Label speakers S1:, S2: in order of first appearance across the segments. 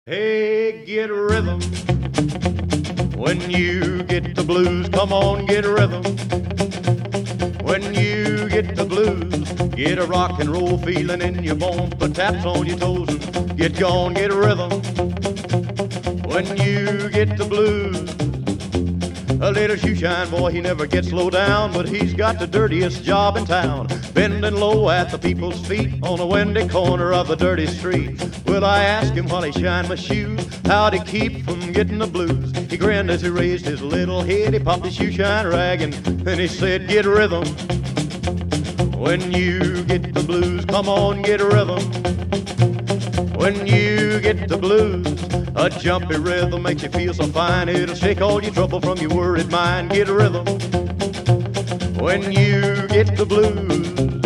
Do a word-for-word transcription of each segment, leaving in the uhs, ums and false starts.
S1: Hey, get rhythm. When you get the blues, come on, get rhythm. When you get the blues, get a rock and roll feeling in your bones, put taps on your toes and get gone, get rhythm. When you get the blues, a little shoeshine boy, he never gets low down, but he's got the dirtiest job in town, bending low at the people's feet on a windy corner of a dirty street. Well, I asked him while he shined my shoes how'd he keep from getting the blues. He grinned as he raised his little head, he popped his shoeshine rag and then he said, get rhythm. When you get the blues, come on, get rhythm. When you get the blues, a jumpy rhythm makes you feel so fine. It'll shake all your trouble from your worried mind. Get a rhythm when you get the blues.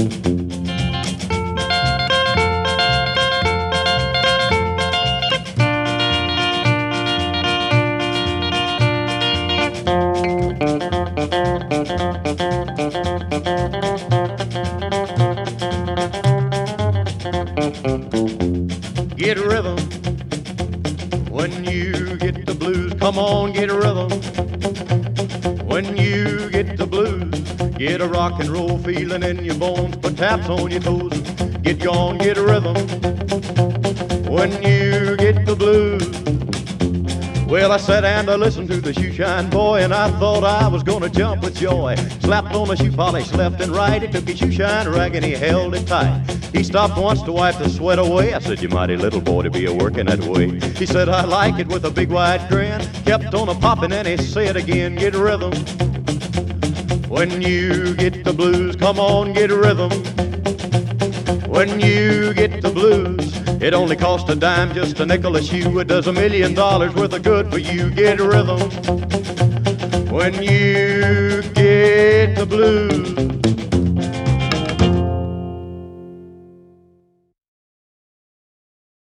S1: Get a rhythm when you get the blues. Come on, get a rhythm when you get the blues. Get a rock and roll feeling in your bones, put taps on your toes and get gone, get a rhythm when you get the blues. Well, I sat and I listened to the shoeshine boy, and I thought I was gonna jump with joy. Slapped on the shoe polish left and right. He took his shoeshine rag and he held it tight. He stopped once to wipe the sweat away. I said, you mighty little boy to be a-working that way. He said, I like it, with a big wide grin. Kept on a-popping and he said again, get rhythm. When you get the blues, come on, get rhythm. When you get the blues, it only costs a dime, just a nickel a shoe. It does a million dollars worth of good for you. Get rhythm when you get the blues.